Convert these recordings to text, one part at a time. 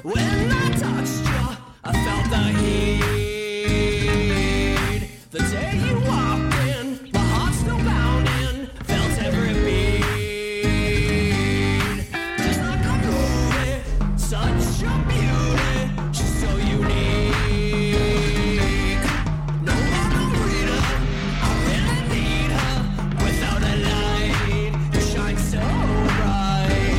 When I touched you, I felt the heat. The day you walked in, my heart still pounding, felt every beat. Just like a movie, such a beauty, she's so unique. No margarita, I really need her. Without a light, you shine so bright.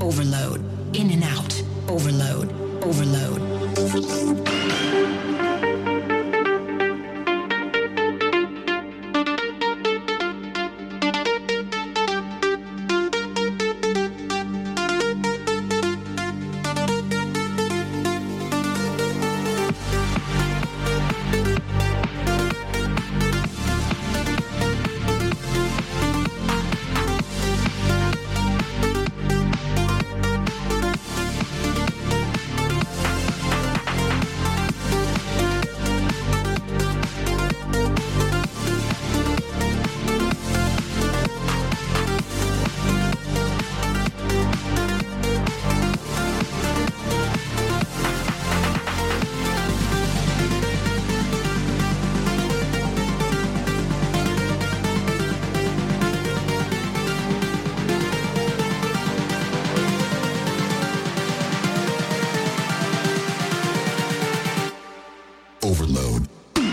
overload, in and out, overload, overload, overload. Overload.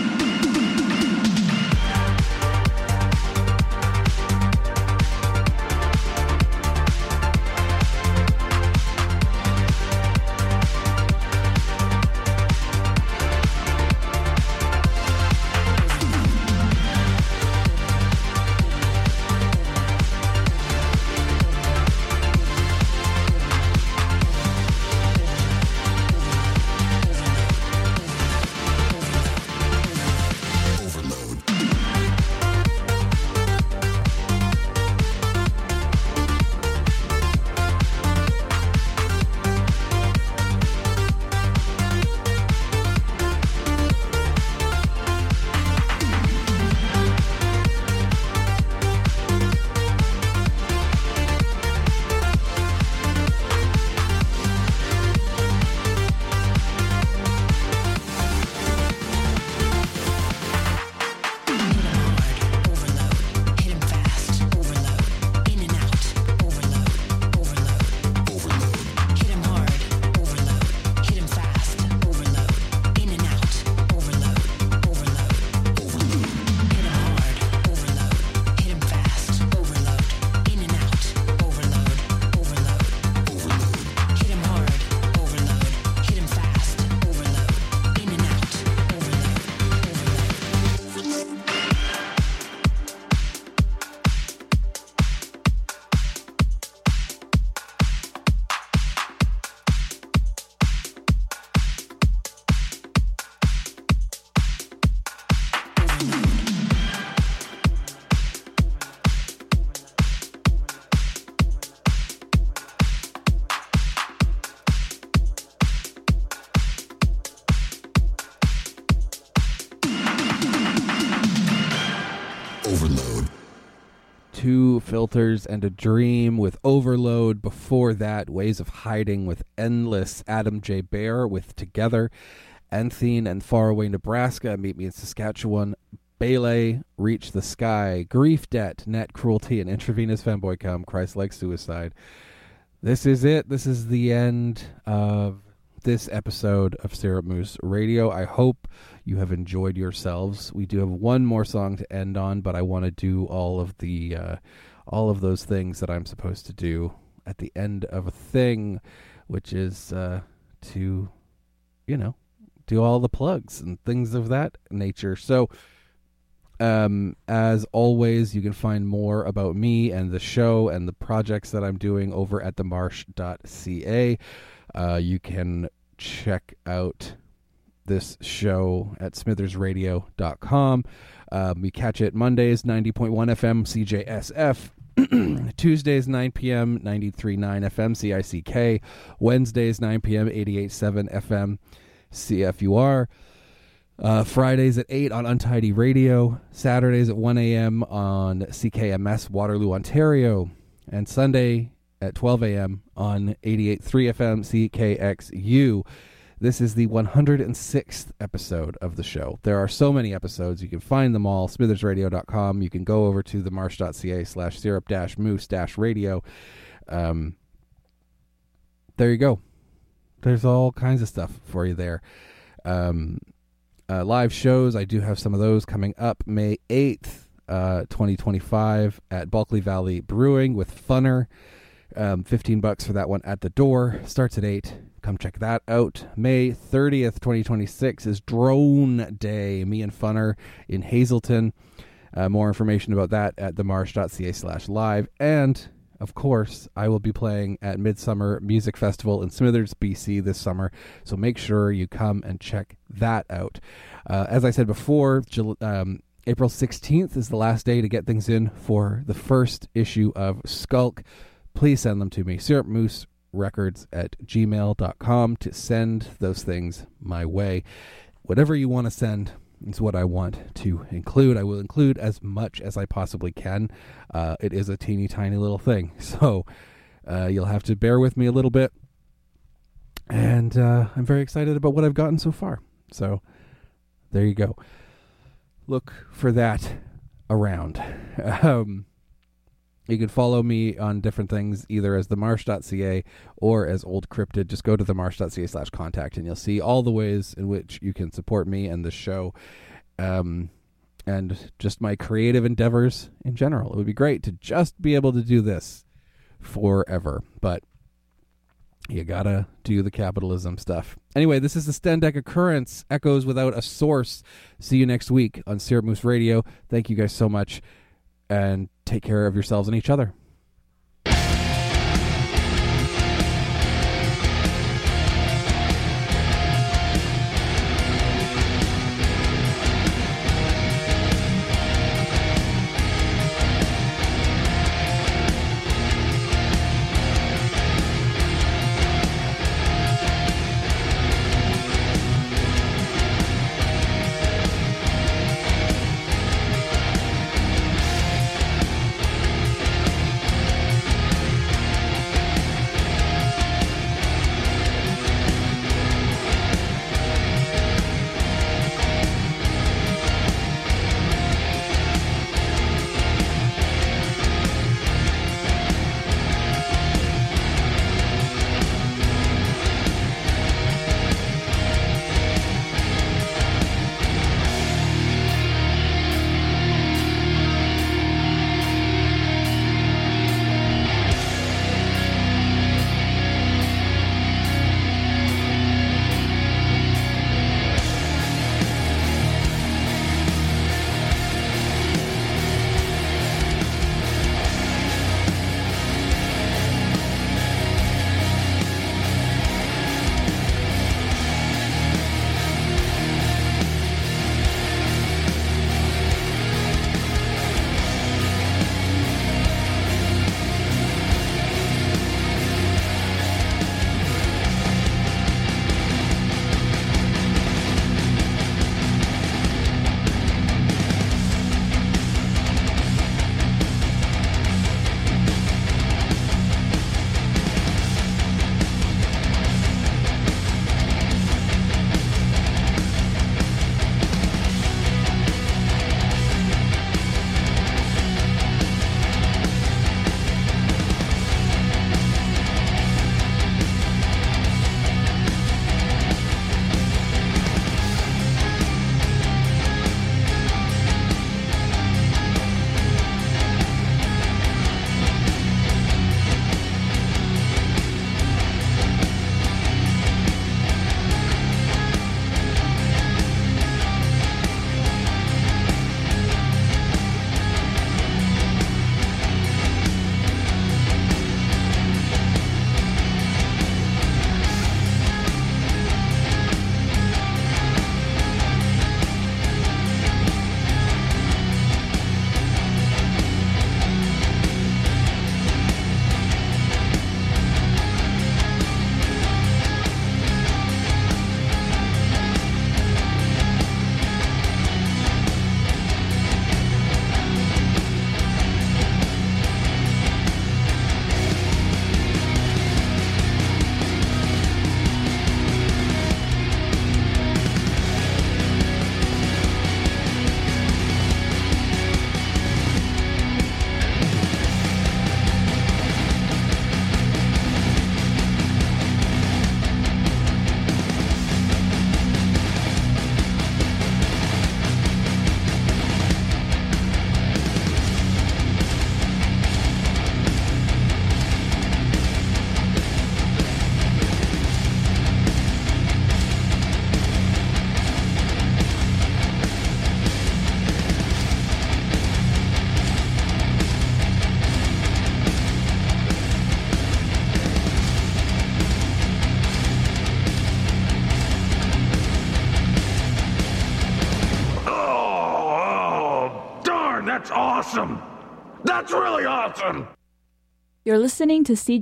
Overload. Two Filters and a Dream with Overload. Before that, Ways of Hiding with Endless. Adam J. Bear with Together. Anthene and Faraway Nebraska, Meet Me in Saskatchewan. Bailey, Reach the Sky. Grief Debt, Net Cruelty, and Intravenous Fanboy Come, Christ-like Suicide. This is it. This is the end of this episode of Syrup Moose Radio. I hope you have enjoyed yourselves. We do have one more song to end on, but I want to do all of those things that I'm supposed to do at the end of a thing, which is to, do all the plugs and things of that nature. So, as always, you can find more about me and the show and the projects that I'm doing over at themarsh.ca. You can check out this show at smithersradio.com. We catch it Mondays, 90.1 FM, CJSF. Tuesdays, 9 p.m., 93.9 FM, CICK. Wednesdays, 9 p.m., 88.7 FM, CFUR. Fridays at 8 on Untidy Radio. Saturdays at 1 a.m. on CKMS Waterloo, Ontario. And Sunday at 12 a.m. on 88.3 FM CKXU. This is the 106th episode of the show. There are so many episodes. You can find them all. SmithersRadio.com. You can go over to themarsh.ca/syrup-moose-radio. There you go. There's all kinds of stuff for you there. Live shows, I do have some of those coming up. May 8th, 2025 at Bulkley Valley Brewing with Funner. $15 for that one at the door. Starts at 8. Come check that out. May 30th, 2026 is Drone Day. Me and Funner in Hazleton. More information about that at themarsh.ca/live. And, of course, I will be playing at Midsummer Music Festival in Smithers, BC this summer. So make sure you come and check that out. As I said before, April 16th is the last day to get things in for the first issue of Skulk. Please send them to me, syrupmooserecords@gmail.com, to send those things my way. Whatever you want to send is what I want to include. I will include as much as I possibly can. It is a teeny tiny little thing, so you'll have to bear with me a little bit. And I'm very excited about what I've gotten so far. So there you go. Look for that around. You can follow me on different things, either as themarsh.ca or as Old Cryptid. Just go to themarsh.ca/contact, and you'll see all the ways in which you can support me and the show, and just my creative endeavors in general. It would be great to just be able to do this forever, but you gotta do the capitalism stuff. Anyway, this is the Stendeck Occurrence, Echoes Without a Source. See you next week on Syrup Moose Radio. Thank you guys so much, and take care of yourselves and each other. awesome! That's really awesome! You're listening to CJAM